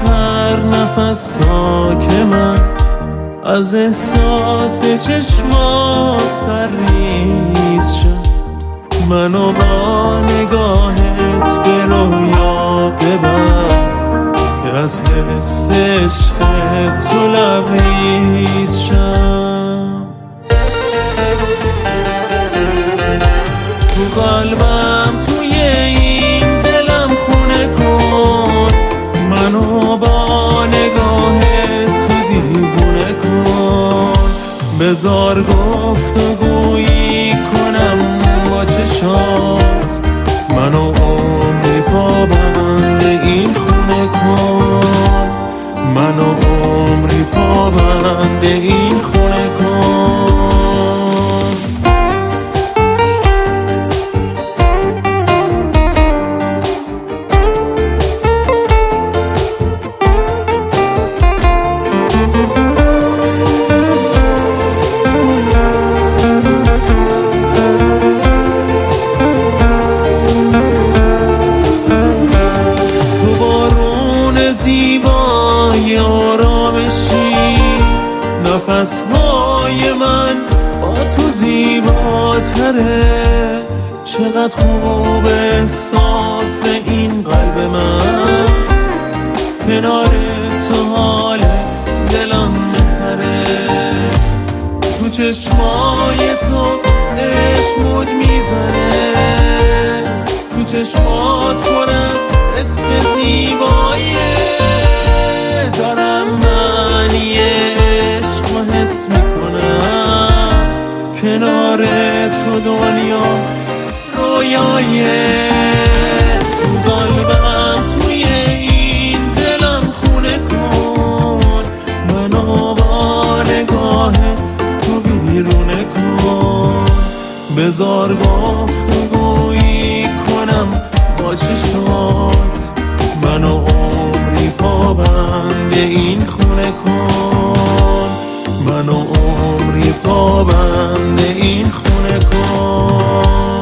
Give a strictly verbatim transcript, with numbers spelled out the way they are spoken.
هر نفس تا که من از احساس چشمات سرریز شم، منو با نگاهت به رویا ببر که از حس عشق تو لبریز شم. تو قلبم توی این دلم خونه کن، منو با نگاهت تو دیوونه کن. بذار گفتگویی کنم با چشات، منو عمری پابند این خونه کن، منو عمری پابند این خونه کن. زیبای آرامشی، نفسهای من با تو زیباتره. چقدر خوب احساس این قلب من، کنار تو حال دلم بهتره. تو چشمای تو عشق موج میزنه، تو چشمات پر از حس زیباییه. دارم من یه عشق و حس میکنم، کنار تو دنیا رویاییه. تو قلبم توی این دلم خونه کن، منو با نگاه تو بیرونه کن. بذار گفتگویی کنم با چشات، منو عمری پابند این خونه کن، منو عمری پابند این خونه کن.